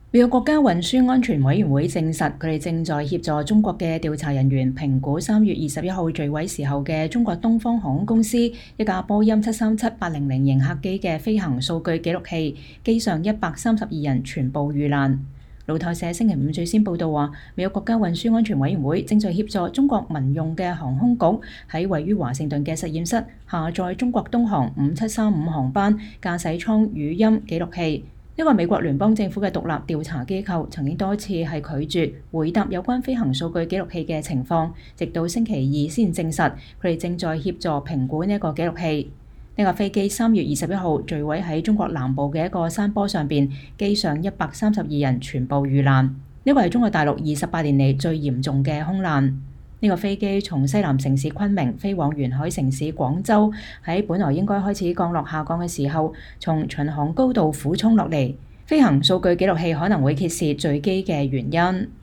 美國國家運輸安全委員會證實，佢哋正在協助中國嘅調查人員評估3月21號墜毀時候嘅中國東方航空公司一架波音737-800型客機嘅飛行數據記錄器，機上132人全部遇難。路透社星期五最先報道話，美國國家運輸安全委員會正在協助中國民用嘅航空局喺位於華盛頓嘅實驗室下載中國東航5735航班駕駛艙語音記錄器。呢個美國聯邦政府嘅獨立調查機構曾經多次係拒絕回答有關飛行數據記錄器嘅情況，直到星期二先證實佢哋正在協助評估呢一個記錄器。呢架飛機3月21號墜毀喺中國南部嘅一個山坡上邊，機上132人全部遇難。呢個係中國大陸28年嚟最嚴重嘅空難。呢個飛機從西南城市昆明飛往沿海城市廣州，喺本來應該開始降落下降嘅時候，從巡航高度俯衝落嚟。飛行數據記錄器可能會揭示墜機嘅原因。